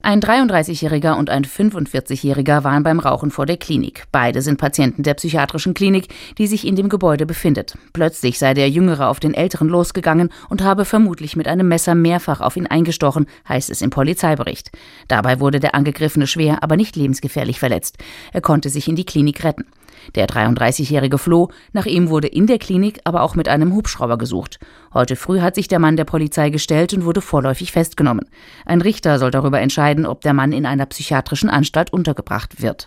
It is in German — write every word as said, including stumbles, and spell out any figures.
Ein dreiunddreißigjähriger und ein fünfundvierzigjähriger waren beim Rauchen vor der Klinik. Beide sind Patienten der psychiatrischen Klinik, die sich in dem Gebäude befindet. Plötzlich sei der Jüngere auf den Älteren losgegangen und habe vermutlich mit einem Messer mehrfach auf ihn eingestochen, heißt es im Polizeibericht. Dabei wurde der Angegriffene schwer, aber nicht lebensgefährlich verletzt. Er konnte sich in die Klinik retten. Der dreiunddreißigjährige floh, nach ihm wurde in der Klinik aber auch mit einem Hubschrauber gesucht. Heute früh hat sich der Mann der Polizei gestellt und wurde vorläufig festgenommen. Ein Richter soll darüber entscheiden, ob der Mann in einer psychiatrischen Anstalt untergebracht wird.